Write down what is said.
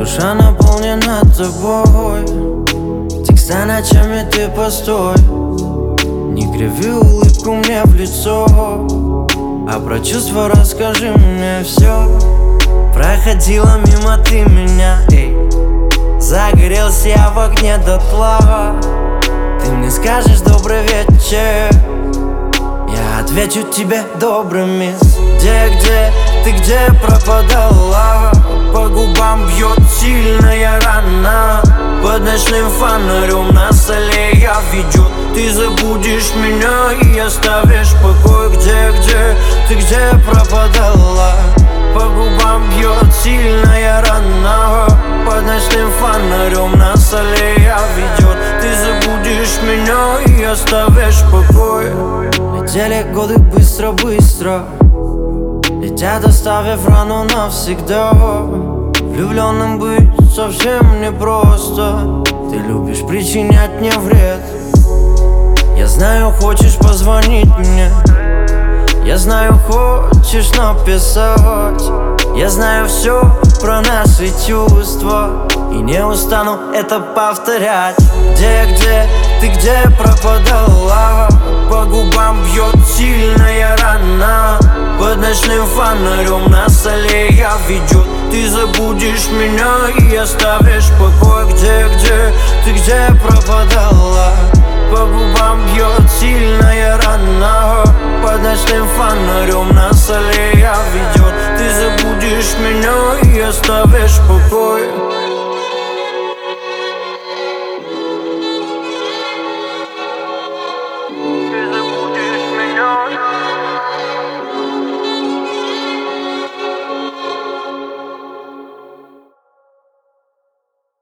душа наполнена тобой. Текста ночами ты постой, не криви улыбку мне в лицо, а про чувства расскажи мне все. Проходила мимо ты меня, эй, загорелся я в огне дотла. Ты мне скажешь добрый вечер, я отвечу тебе добрым, мисс. Где, ты где пропадала? По губам бьет сильная рана, под ночным фонарем на столе я ведет. Ты забудешь меня и оставишь покой. Где, ты где пропадала? По губам бьет сильная рана, под ночным фонарем на столе я ведет. Ты забудешь меня и оставишь покой. Летели годы быстро, летят, оставив рану навсегда. Влюбленным быть совсем непросто. Ты любишь причинять мне вред. Я знаю, хочешь позвонить мне, я знаю, хочешь написать. Я знаю все про наши чувства и не устану это повторять. Где, ты где пропадала? По губам бьет сильная рана, под ночным фонарем на столе я ведет. Ты забудешь меня и оставишь покой. Где, ты где пропадала? По губам бьет сильная рана, под ночным фонарем на столе я ведет. Ты забудешь меня и оставишь покой.